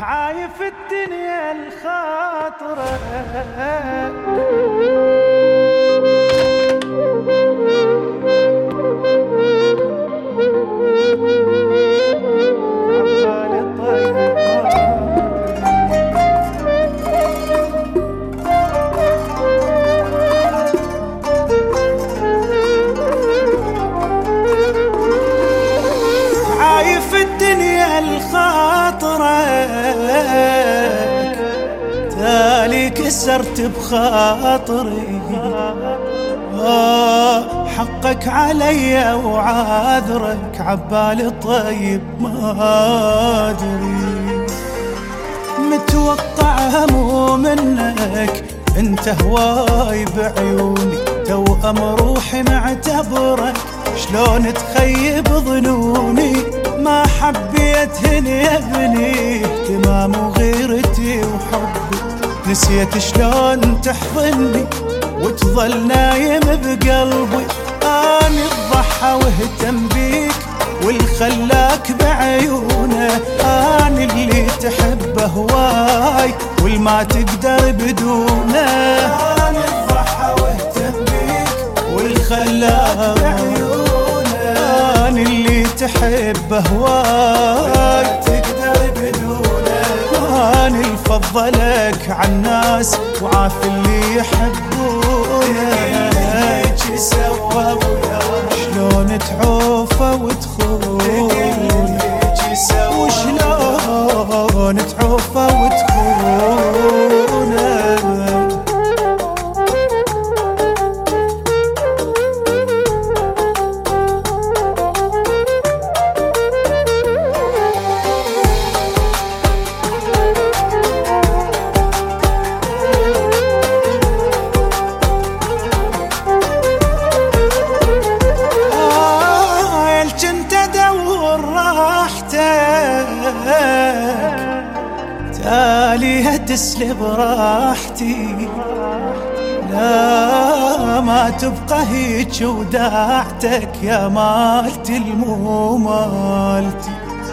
عايف الدنيا الخاطرة عايف الدنيا الخاطرة تالي كسرت بخاطري حقك علي وعاذرك عبالي طيب ما أدري متوقع مو منك انت هواي بعيوني توأم روحي معتبرك شلون تخيب ظنوني ما حبيت هني يا ابني اهتمام وغيرتي وحبي نسيت شلون تحضني وتظل نايم بقلبي اني الضحى واهتم بيك والخلاك بعيونه اني اللي تحبه هواي والما تقدر بدونه اني الضحى واهتم بيك والخلاك بعيونه اني اللي تحبه هواي تقدر بدونه اني الفضلك عالناس وعاف اللي يحبونه سوا شلون تعوفه وتخون وشلون تعوفه وتخونه تالي تسلب راحتي لا ما تبقى هيك وداعتك يا مالتي المو مالتي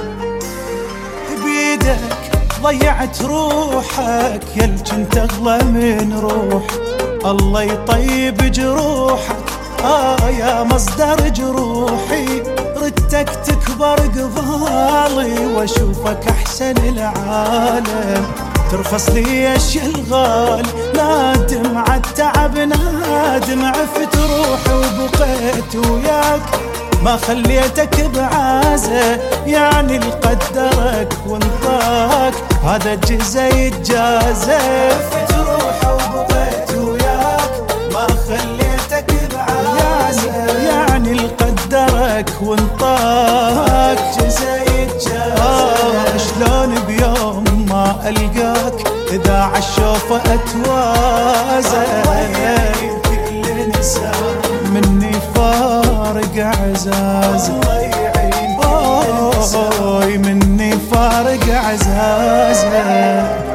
بيدك ضيعت روحك يل جنت اغلى من روح الله يطيب جروحك يا مصدر جروحي ردتك تكبر قبالي واشوفك احسن العالم ترخص لي اشياء الغالي نادم عالتعب نادم عفت روحي وبقيت وياك ما خليتك بعازة يعني القدرك وانطاك هذا الجزء يتجازى عفت روحي وبقيت وياك ما خليتك بعازة يعني القدرك وانطاك جزء يتجازى شلون بيوم ما ألقاك إذا عالشوفة أتوازى كل نساء مني فارق عزازي مني فارق عزازي